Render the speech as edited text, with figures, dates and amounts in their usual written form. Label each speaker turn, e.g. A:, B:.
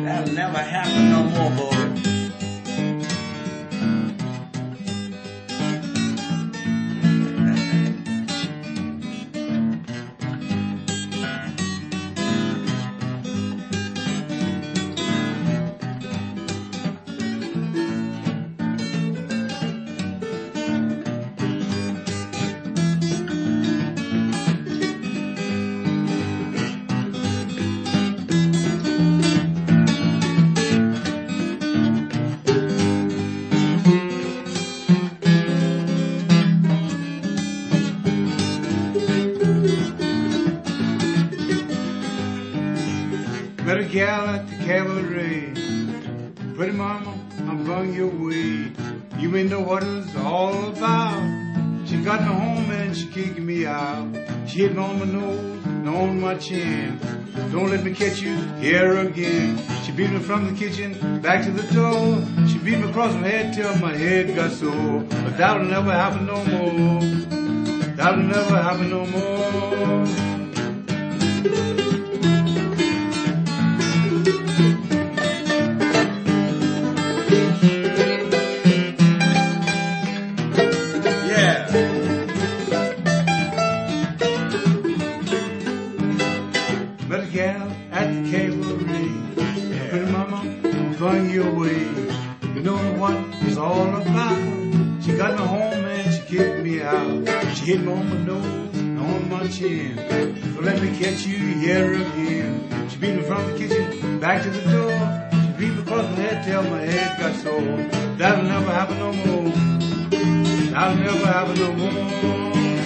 A: That'll never happen no more, boy.
B: Met a gal at the cabaret. Pretty mama, I'm going your way. You may know what it's all about. She got me home and she kicked me out. She hit me on my nose and on my chin. Don't let me catch you here again. She beat me from the kitchen back to the door. She beat me across my head till my head got sore. But that'll never happen no more. That'll never happen no more. Met a gal at the cabaret. Pretty mama, I'm going your way. You know what it's all about. She got me home and she kicked me out. She hit me on my nose and on my chin. Don't let me catch you here again. She beat me from the kitchen back to the door. She beat me across my head till my head got sore. That'll never happen no more. That'll never happen no more.